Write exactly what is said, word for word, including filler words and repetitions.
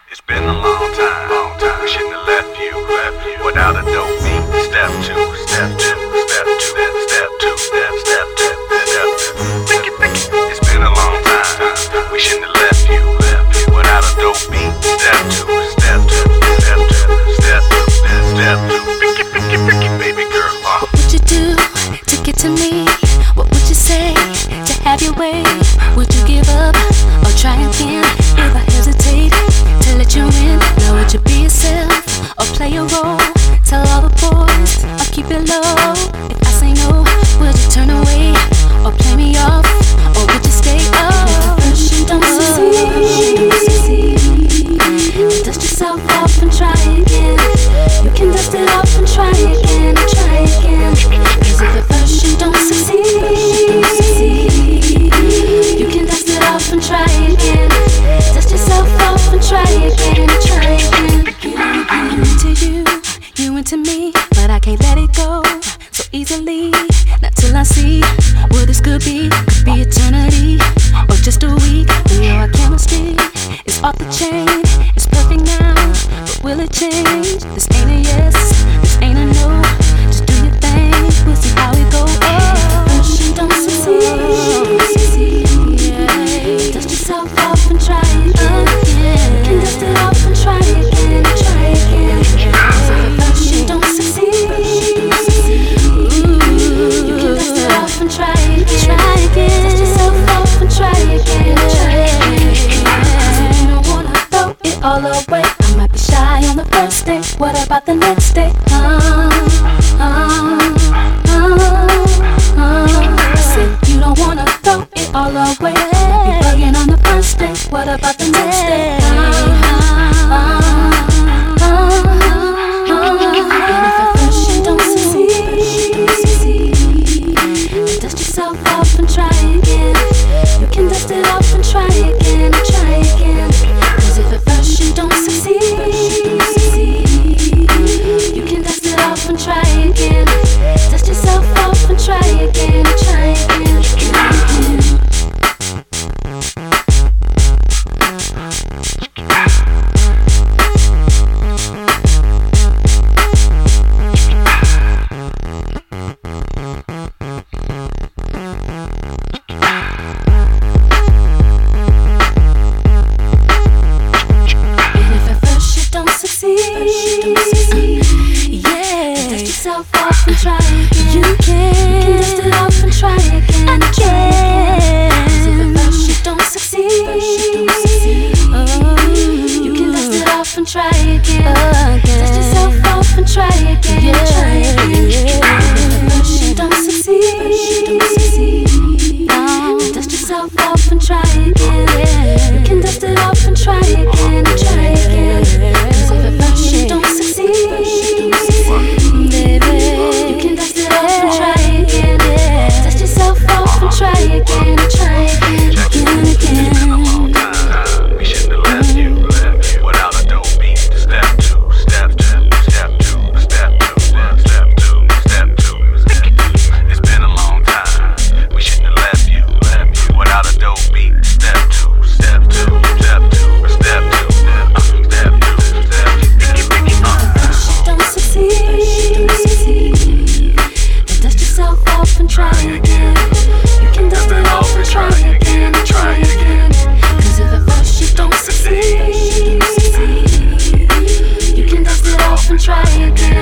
It's been a long time, long time. We shouldn't have left you, left you without a dope beat. Step two, step two, step two, step two, step, step two, step two. Think it, think it. It's been a long time. We shouldn't have left you, left you without a dope beat. Step two, step two, step two, step two, step two. Think it, think it, think it, baby girl. Uh. What would you do to get to me? What would you say to have your way? Would you give up or try again? If I hesitate to let you in, now would you be yourself or play a role? Tell all the boys or keep it low. If I say no, would you turn away or play me off? Or would you stay up? If you don't succeed, dust yourself off and try again. You can dust it off and try again, and try again. Cause if at first you don't succeed, you can dust it off and try again. Dust yourself off and try again, and try again. I'm into you, you into me, but I can't let it go so easily. Not till I see what this could be. Could be eternity or just a week. We know our chemistry is off the chain. It's perfect now, but will it change? This ain't a yes, this ain't a no. Just do your thing, we'll see how it goes. Oh, first you don't succeed, yeah. Dust yourself off and try again. You can dust it off and try again, and try again. Cause if at first you don't succeed, you can dust it off and try again. Try again. Dust yourself off and try again, and try again. So you don't wanna throw it all away. I might be shy on the first day. What about the next day? Uh, uh, uh, uh. I said you don't wanna throw it all away. Might be bugging on the first day. What about the next day? Uh, uh, uh, uh, uh. And if at first you don't succeed, then dust yourself off and try again. You can dust it off and try again, and try again. Cause if at first you don't succeed, you can dust it off and try again. Dust yourself off and try again, and try again. Yourself off and try again. You can, you can dust it off and try again, and try again. Cause if at first you don't succeed, oh, you can dust it off and try again. Dust yourself off and try again, and try again. If at first you don't succeed, then dust yourself off and try again. You can dust it off and try again, and try again. Cause if at first you don't succeed, you can dust it off and try again. Dust yourself off and try again, and try again, again, again. We shouldn't have left you, left you without a dope beat. Step two, step two, step two, step two, step two, step two. It's been a long time. We shouldn't have left you, left you without a dope beat. Step two, step two, step two, step two, step two, step two, step two. First you don't succeed, then dust yourself off and try again. You can dust it off and try again, and try again. Cause if at first you don't succeed, you can dust it off and try again.